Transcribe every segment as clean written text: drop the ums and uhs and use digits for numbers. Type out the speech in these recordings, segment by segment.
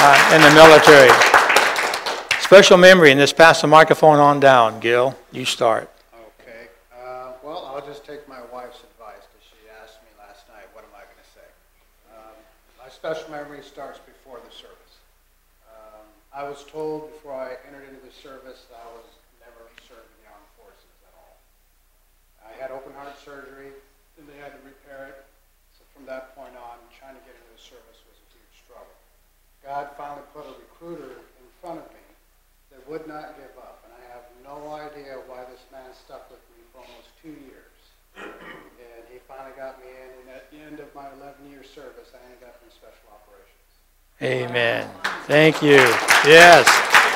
in the military. Special memory, and just pass the microphone on down. Gil, you start. Okay. Well, I'll just take my wife's advice because she asked me last night, what am I going to say? My special memory starts before the service. I was told before I entered into the service that I was never served in the armed forces at all. I had open heart surgery, and they had to repair it. So from that point on, trying to get into the service was a huge struggle. God finally put a recruiter in front of me that would not give up, and I have no idea why this man stuck with me for almost 2 years. And he finally got me in, and at the end of my 11-year service, I ended up in special operations. Amen. Thank you. Yes.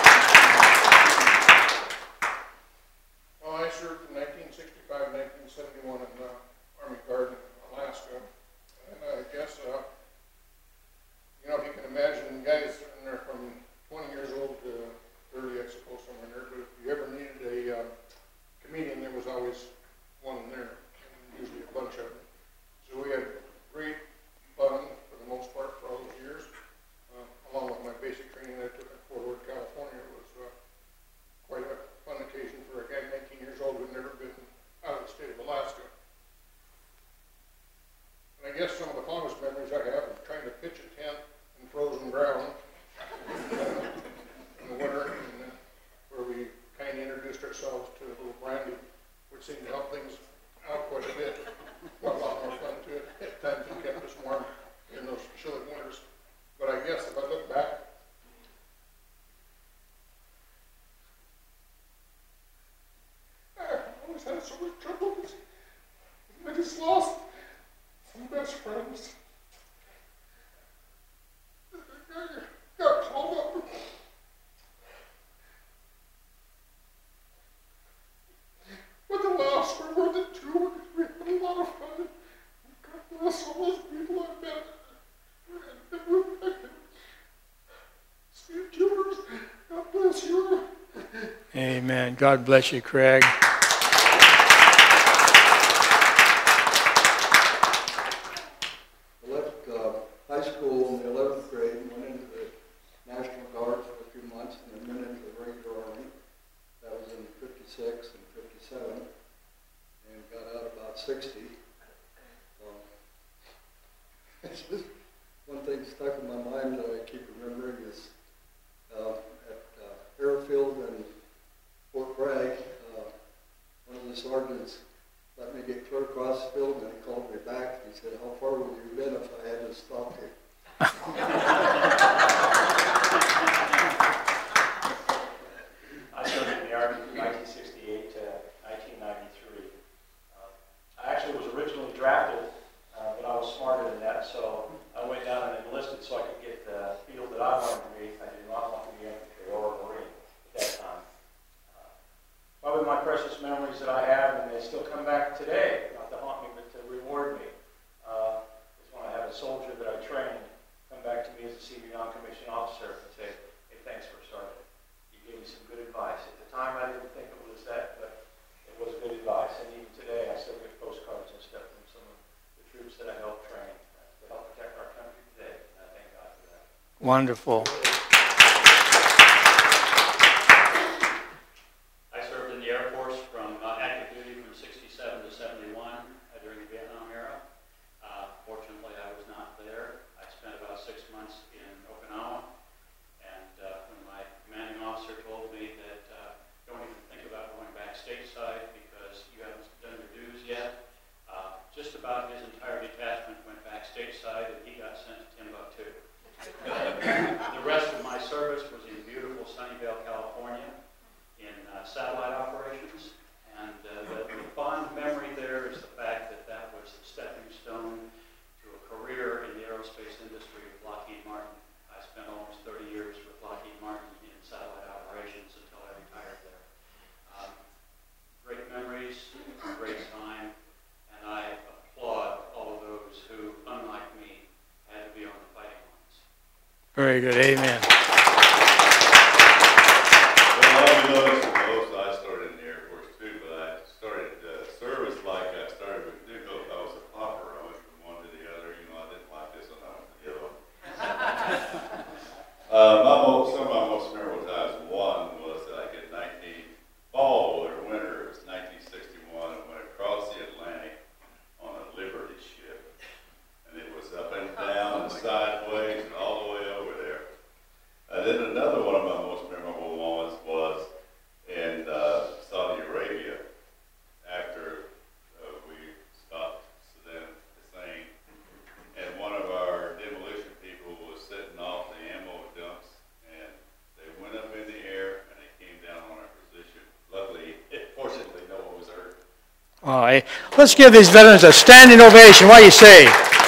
Well, I served from 1965 to 1971 in the Army Guard in Alaska. And I guess, if you can imagine guys sitting there from 20 years old to 30, I suppose, somewhere in there. But if you ever needed a comedian, there was always one there, and usually a bunch of them. So we had great fun for the most part for all those years. Along with my basic training that I took in Fort Worth, California, it was quite a fun occasion for a guy 19 years old who had never been out of the state of Alaska. And I guess some of the fondest memories I have is trying to pitch a tent in frozen ground in the winter, and where we kind of introduced ourselves to a little brandy, which seemed to help things out quite a bit. A lot more fun to it at times and kept us warm in those chilly winters. But I guess if I look back, I always had so much trouble. I just lost some best friends. I got called up. But the last were more than 2. We had a lot of fun. God bless all those people I met. Steve Gilbert, God bless you. Amen. God bless you, Craig. I left high school in the 11th grade and went into the National Guard for a few months and then went into the regular Army. That was in 56 and 57 and got out about 60. It's just one thing stuck in my mind that I keep remembering is at Airfield and Fort Bragg, one of the sergeants let me get clear across the field, and he called me back and he said, "How far would you have been if I hadn't stopped you?" I served in the Army from 1968 to 1993. I actually was originally drafted, but I was smarter than that, so I went down and enlisted so I could get the field that I wanted to be. I did not want to be infantry or Marine at that time. Probably my precious memories that I have, and they still come back today, not to haunt me, but to reward me, is when I had a soldier that I trained come back to me as a senior non-commissioned officer and say, "Hey, thanks for starting. You gave me some good advice." At the time, I didn't think it was that, but it was good advice. And even today, I still get postcards and stuff from some of the troops that I helped train to help protect our country today. And I thank God for that. Wonderful. I served in the Air Force from active duty from 67 to 71 during the Vietnam era. Fortunately, I was not there. I spent about 6 months in Okinawa, and when my commanding officer told me that don't even think about going back stateside because you haven't done your dues yet, just about his entire detachment went back stateside, and he got sent to Timbuktu. The rest of my service was in beautiful Sunnyvale, California, in satellite operations, and the fond memory there is the fact that that was the stepping stone to a career in the aerospace industry with Lockheed Martin. I spent almost 30 years with Lockheed Martin in satellite operations until I retired there. Great memories, great time, and I applaud all of those who, unlike me, had to be on the fighting lines. Very good. Amen. Well, I've noticed the most. I started in the Air Force too, but I started service like I started with Nichols. I was a popper. I went from one to the other. I didn't like this one. I went to the other one. Some of my most memorable times, one was like in fall or winter, it was 1961, I went across the Atlantic on a Liberty ship. And it was up and down and sideways and all the way over there. Then another one of my most memorable moments was in Saudi Arabia after we stopped Saddam Hussein. And one of our demolition people was setting off the ammo dumps, and they went up in the air and they came down on our position. Luckily, fortunately, no one was hurt. All right. Let's give these veterans a standing ovation. What do you say?